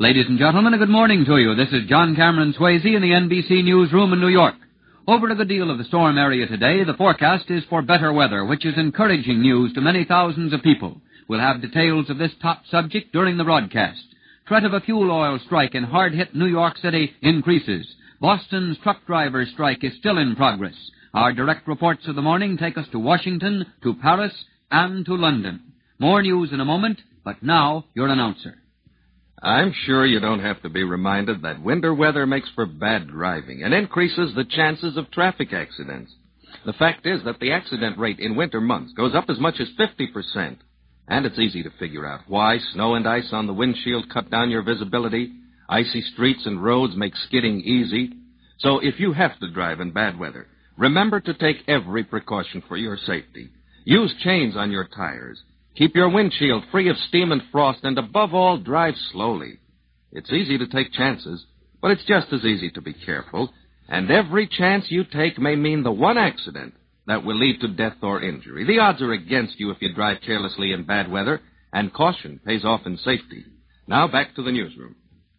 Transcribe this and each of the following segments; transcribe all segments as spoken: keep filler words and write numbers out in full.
Ladies and gentlemen, a good morning to you. This is John Cameron Swayze in the N B C newsroom in New York. Over a good deal of the storm area today, the forecast is for better weather, which is encouraging news to many thousands of people. We'll have details of this top subject during the broadcast. Threat of a fuel oil strike in hard-hit New York City increases. Boston's truck drivers' strike is still in progress. Our direct reports of the morning take us to Washington, to Paris, and to London. More news in a moment, but now your announcer. I'm sure you don't have to be reminded that winter weather makes for bad driving and increases the chances of traffic accidents. The fact is that the accident rate in winter months goes up as much as fifty percent. And it's easy to figure out why. Snow and ice on the windshield cut down your visibility. Icy streets and roads make skidding easy. So if you have to drive in bad weather, remember to take every precaution for your safety. Use chains on your tires. Keep your windshield free of steam and frost, and above all, drive slowly. It's easy to take chances, but it's just as easy to be careful, and every chance you take may mean the one accident that will lead to death or injury. The odds are against you if you drive carelessly in bad weather, and caution pays off in safety. Now back to the newsroom.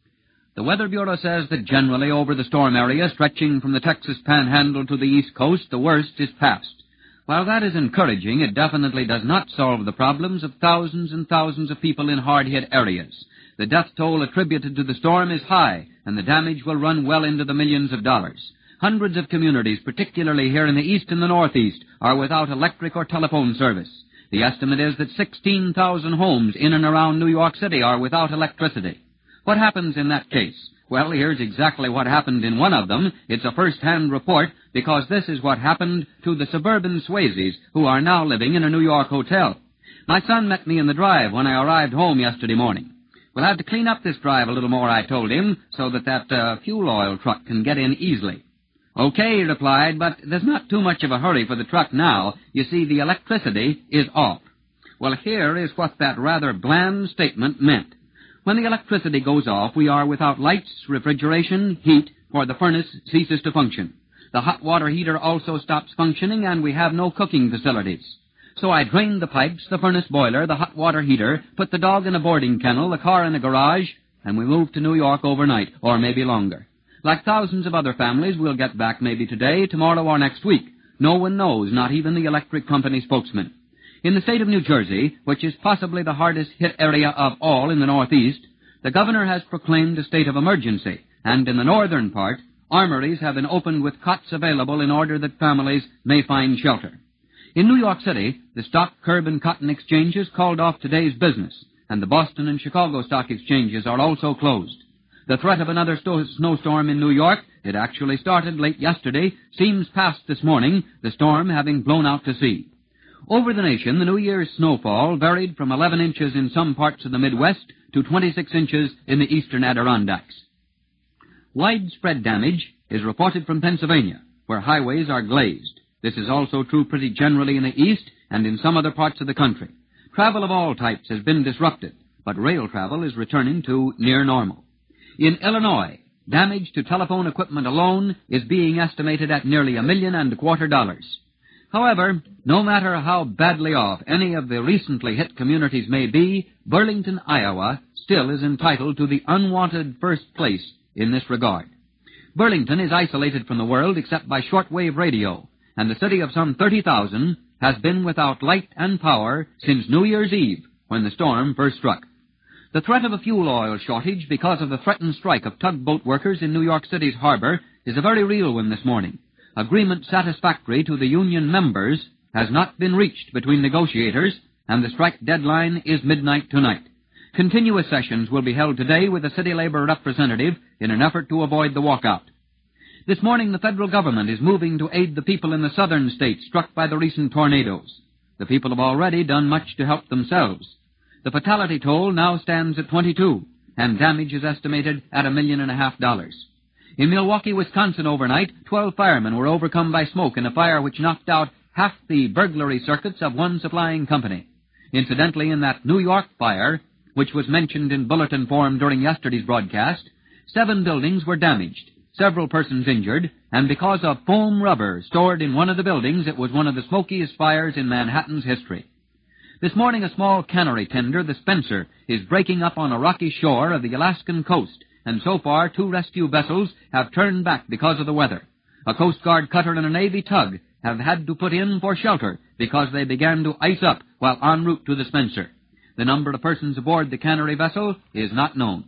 The Weather Bureau says that generally over the storm area stretching from the Texas Panhandle to the East Coast, the worst is past. While that is encouraging, it definitely does not solve the problems of thousands and thousands of people in hard-hit areas. The death toll attributed to the storm is high, and the damage will run well into the millions of dollars. Hundreds of communities, particularly here in the east and the northeast, are without electric or telephone service. The estimate is that sixteen thousand homes in and around New York City are without electricity. What happens in that case? Well, here's exactly what happened in one of them. It's a first-hand report because this is what happened to the suburban Swayzes who are now living in a New York hotel. My son met me in the drive when I arrived home yesterday morning. We'll have to clean up this drive a little more, I told him, so that that uh, fuel oil truck can get in easily. Okay, he replied, but there's not too much of a hurry for the truck now. You see, the electricity is off. Well, here is what that rather bland statement meant. When the electricity goes off, we are without lights, refrigeration, heat, for the furnace ceases to function. The hot water heater also stops functioning, and we have no cooking facilities. So I drained the pipes, the furnace boiler, the hot water heater, put the dog in a boarding kennel, the car in a garage, and we moved to New York overnight, or maybe longer. Like thousands of other families, we'll get back maybe today, tomorrow, or next week. No one knows, not even the electric company spokesman. In the state of New Jersey, which is possibly the hardest-hit area of all in the Northeast, the governor has proclaimed a state of emergency, and in the northern part, armories have been opened with cots available in order that families may find shelter. In New York City, the stock, curb, and cotton exchanges called off today's business, and the Boston and Chicago stock exchanges are also closed. The threat of another sto- snowstorm in New York, it actually started late yesterday, seems past this morning, the storm having blown out to sea. Over the nation, the New Year's snowfall varied from eleven inches in some parts of the Midwest to twenty-six inches in the eastern Adirondacks. Widespread damage is reported from Pennsylvania, where highways are glazed. This is also true pretty generally in the east and in some other parts of the country. Travel of all types has been disrupted, but rail travel is returning to near normal. In Illinois, damage to telephone equipment alone is being estimated at nearly a million and a quarter dollars. However, no matter how badly off any of the recently hit communities may be, Burlington, Iowa, still is entitled to the unwanted first place in this regard. Burlington is isolated from the world except by shortwave radio, and the city of some thirty thousand has been without light and power since New Year's Eve, when the storm first struck. The threat of a fuel oil shortage because of the threatened strike of tugboat workers in New York City's harbor is a very real one this morning. Agreement satisfactory to the union members has not been reached between negotiators, and the strike deadline is midnight tonight. Continuous sessions will be held today with the city labor representative in an effort to avoid the walkout. This morning, the federal government is moving to aid the people in the southern states struck by the recent tornadoes. The people have already done much to help themselves. The fatality toll now stands at twenty-two, and damage is estimated at a million and a half dollars. In Milwaukee, Wisconsin overnight, twelve firemen were overcome by smoke in a fire which knocked out half the burglary circuits of one supplying company. Incidentally, in that New York fire, which was mentioned in bulletin form during yesterday's broadcast, seven buildings were damaged, several persons injured, and because of foam rubber stored in one of the buildings, it was one of the smokiest fires in Manhattan's history. This morning, a small cannery tender, the Spencer, is breaking up on a rocky shore of the Alaskan coast, and so far two rescue vessels have turned back because of the weather. A Coast Guard cutter and a Navy tug have had to put in for shelter because they began to ice up while en route to the Spencer. The number of persons aboard the cannery vessel is not known.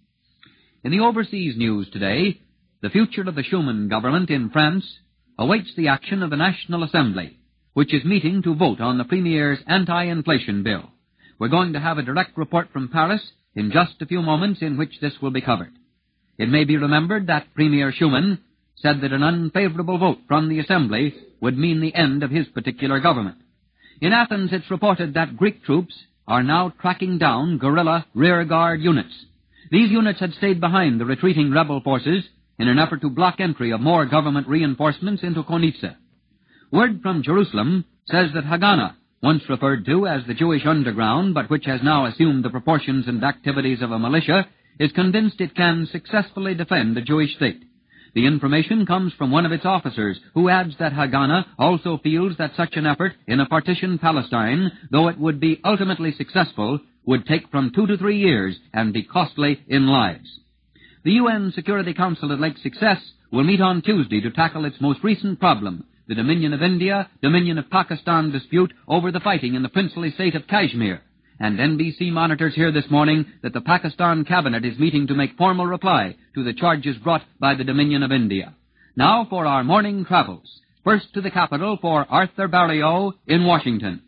In the overseas news today, the future of the Schuman government in France awaits the action of the National Assembly, which is meeting to vote on the Premier's anti-inflation bill. We're going to have a direct report from Paris in just a few moments in which this will be covered. It may be remembered that Premier Schuman said that an unfavorable vote from the Assembly would mean the end of his particular government. In Athens, it's reported that Greek troops are now tracking down guerrilla rearguard units. These units had stayed behind the retreating rebel forces in an effort to block entry of more government reinforcements into Konitsa. Word from Jerusalem says that Haganah, once referred to as the Jewish underground, but which has now assumed the proportions and activities of a militia, is convinced it can successfully defend the Jewish state. The information comes from one of its officers, who adds that Haganah also feels that such an effort in a partitioned Palestine, though it would be ultimately successful, would take from two to three years and be costly in lives. The U N Security Council at Lake Success will meet on Tuesday to tackle its most recent problem, the Dominion of India, Dominion of Pakistan dispute over the fighting in the princely state of Kashmir. And N B C monitors here this morning that the Pakistan cabinet is meeting to make formal reply to the charges brought by the Dominion of India. Now for our morning travels. First to the capital for Arthur Barrio in Washington.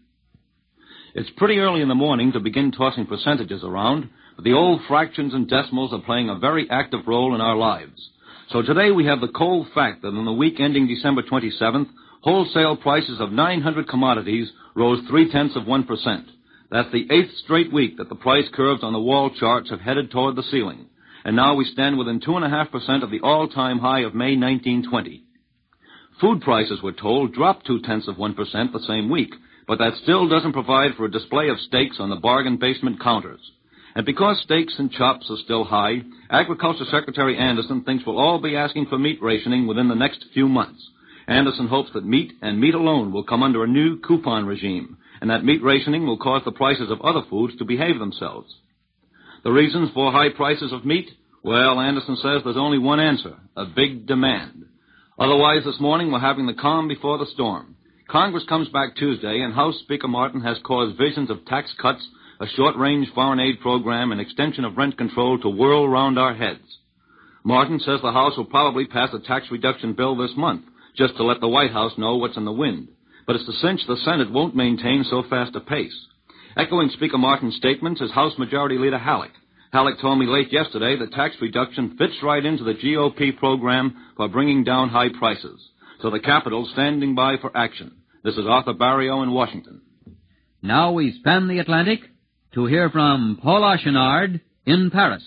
It's pretty early in the morning to begin tossing percentages around, but the old fractions and decimals are playing a very active role in our lives. So today we have the cold fact that in the week ending December twenty-seventh, wholesale prices of nine hundred commodities rose three-tenths of one percent. That's the eighth straight week that the price curves on the wall charts have headed toward the ceiling. And now we stand within two point five percent of the all-time high of May nineteen twenty. Food prices, we're told, dropped two-tenths of one percent the same week, but that still doesn't provide for a display of steaks on the bargain basement counters. And because steaks and chops are still high, Agriculture Secretary Anderson thinks we'll all be asking for meat rationing within the next few months. Anderson hopes that meat and meat alone will come under a new coupon regime, and that meat rationing will cause the prices of other foods to behave themselves. The reasons for high prices of meat? Well, Anderson says there's only one answer, a big demand. Otherwise, this morning we're having the calm before the storm. Congress comes back Tuesday, and House Speaker Martin has caused visions of tax cuts, a short-range foreign aid program, and extension of rent control to whirl round our heads. Martin says the House will probably pass a tax reduction bill this month, just to let the White House know what's in the wind. But it's a cinch the Senate won't maintain so fast a pace. Echoing Speaker Martin's statements is House Majority Leader Halleck. Halleck told me late yesterday that tax reduction fits right into the G O P program for bringing down high prices. So the Capitol's standing by for action. This is Arthur Barrio in Washington. Now we span the Atlantic to hear from Paul Archinard in Paris.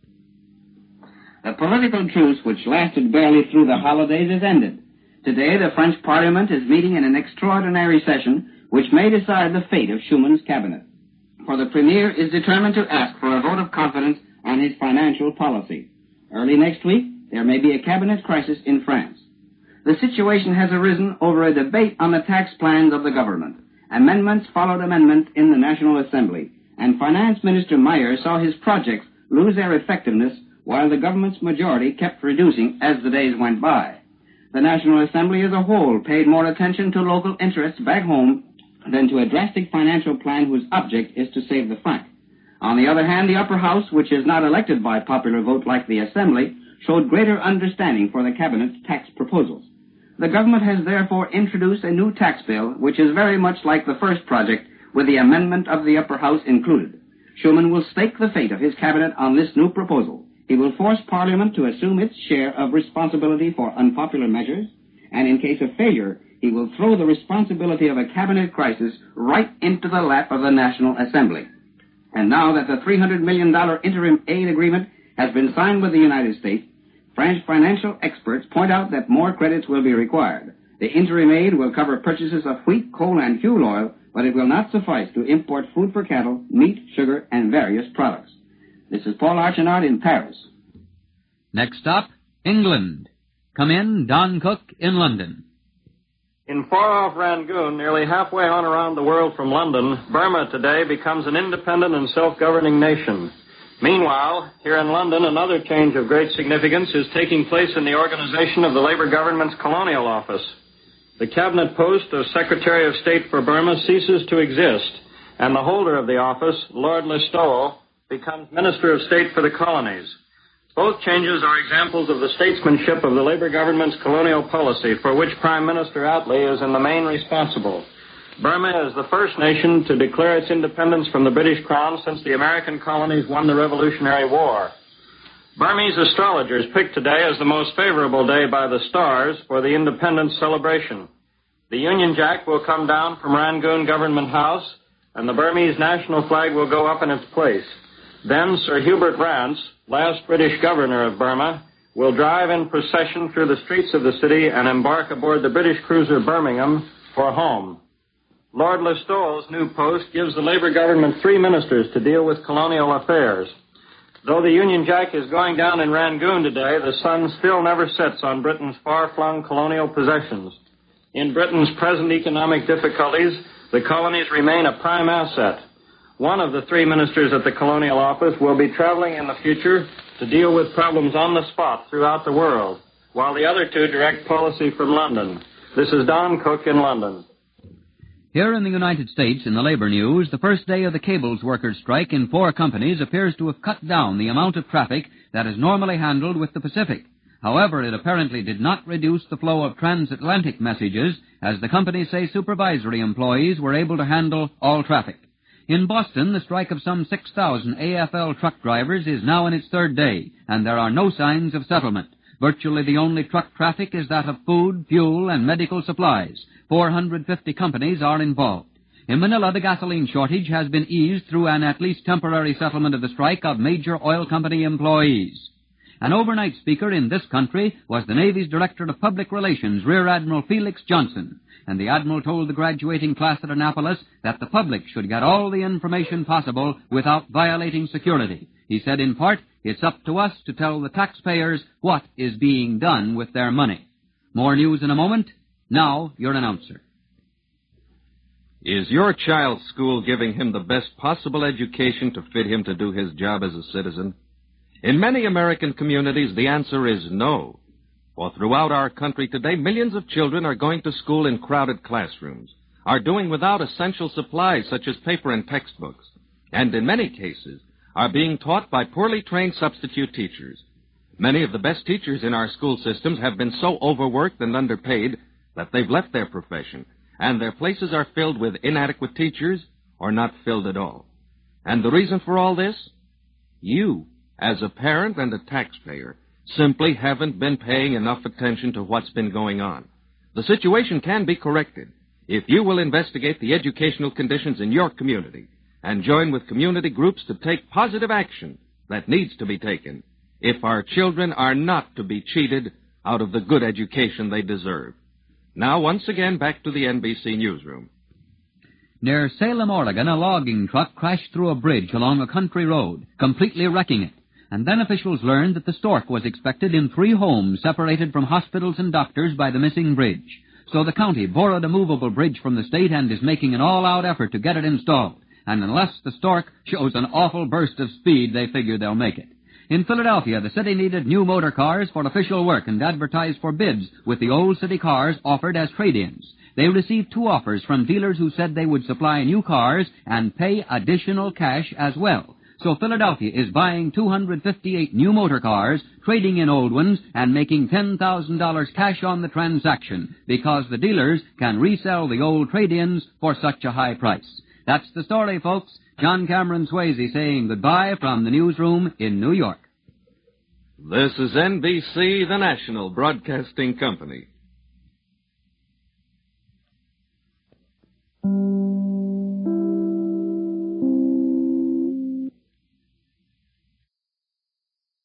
The political truce which lasted barely through the holidays is ended. Today, the French Parliament is meeting in an extraordinary session which may decide the fate of Schuman's cabinet. For the Premier is determined to ask for a vote of confidence on his financial policy. Early next week, there may be a cabinet crisis in France. The situation has arisen over a debate on the tax plans of the government. Amendments followed amendment in the National Assembly, and Finance Minister Meyer saw his projects lose their effectiveness while the government's majority kept reducing as the days went by. The National Assembly as a whole paid more attention to local interests back home than to a drastic financial plan whose object is to save the franc. On the other hand, the upper house, which is not elected by popular vote like the Assembly, showed greater understanding for the Cabinet's tax proposals. The government has therefore introduced a new tax bill, which is very much like the first project, with the amendment of the upper house included. Schuman will stake the fate of his cabinet on this new proposal. He will force Parliament to assume its share of responsibility for unpopular measures, and in case of failure, he will throw the responsibility of a cabinet crisis right into the lap of the National Assembly. And now that the three hundred million dollars interim aid agreement has been signed with the United States, French financial experts point out that more credits will be required. The interim aid will cover purchases of wheat, coal, and fuel oil, but it will not suffice to import food for cattle, meat, sugar, and various products. This is Paul Archinard in Paris. Next stop, England. Come in, Don Cook in London. In far-off Rangoon, nearly halfway on around the world from London, Burma today becomes an independent and self-governing nation. Meanwhile, here in London, another change of great significance is taking place in the organization of the Labour government's colonial office. The cabinet post of Secretary of State for Burma ceases to exist, and the holder of the office, Lord Listowel, becomes Minister of State for the colonies. Both changes are examples of the statesmanship of the Labour government's colonial policy, for which Prime Minister Attlee is in the main responsible. Burma is the first nation to declare its independence from the British Crown since the American colonies won the Revolutionary War. Burmese astrologers picked today as the most favorable day by the stars for the independence celebration. The Union Jack will come down from Rangoon Government House, and the Burmese national flag will go up in its place. Then Sir Hubert Rance, last British governor of Burma, will drive in procession through the streets of the city and embark aboard the British cruiser Birmingham for home. Lord Listowel's new post gives the Labour government three ministers to deal with colonial affairs. Though the Union Jack is going down in Rangoon today, the sun still never sets on Britain's far-flung colonial possessions. In Britain's present economic difficulties, the colonies remain a prime asset. One of the three ministers at the Colonial Office will be traveling in the future to deal with problems on the spot throughout the world, while the other two direct policy from London. This is Don Cook in London. Here in the United States, in the labor news, the first day of the cables workers' strike in four companies appears to have cut down the amount of traffic that is normally handled with the Pacific. However, it apparently did not reduce the flow of transatlantic messages, as the companies say supervisory employees were able to handle all traffic. In Boston, the strike of some six thousand A F L truck drivers is now in its third day, and there are no signs of settlement. Virtually the only truck traffic is that of food, fuel, and medical supplies. four hundred fifty companies are involved. In Manila, the gasoline shortage has been eased through an at least temporary settlement of the strike of major oil company employees. An overnight speaker in this country was the Navy's Director of Public Relations, Rear Admiral Felix Johnson, and the Admiral told the graduating class at Annapolis that the public should get all the information possible without violating security. He said, in part, it's up to us to tell the taxpayers what is being done with their money. More news in a moment. Now, your announcer. Is your child's school giving him the best possible education to fit him to do his job as a citizen? In many American communities, the answer is no. For throughout our country today, millions of children are going to school in crowded classrooms, are doing without essential supplies such as paper and textbooks, and in many cases are being taught by poorly trained substitute teachers. Many of the best teachers in our school systems have been so overworked and underpaid that they've left their profession, and their places are filled with inadequate teachers or not filled at all. And the reason for all this? You, as a parent and a taxpayer, simply haven't been paying enough attention to what's been going on. The situation can be corrected if you will investigate the educational conditions in your community and join with community groups to take positive action that needs to be taken if our children are not to be cheated out of the good education they deserve. Now, once again, back to the N B C newsroom. Near Salem, Oregon, a logging truck crashed through a bridge along a country road, completely wrecking it. And then officials learned that the stork was expected in three homes separated from hospitals and doctors by the missing bridge. So the county borrowed a movable bridge from the state and is making an all-out effort to get it installed. And unless the stork shows an awful burst of speed, they figure they'll make it. In Philadelphia, the city needed new motor cars for official work and advertised for bids with the old city cars offered as trade-ins. They received two offers from dealers who said they would supply new cars and pay additional cash as well. So Philadelphia is buying two hundred fifty-eight new motor cars, trading in old ones, and making ten thousand dollars cash on the transaction because the dealers can resell the old trade-ins for such a high price. That's the story, folks. John Cameron Swayze saying goodbye from the newsroom in New York. This is N B C, the national broadcasting company.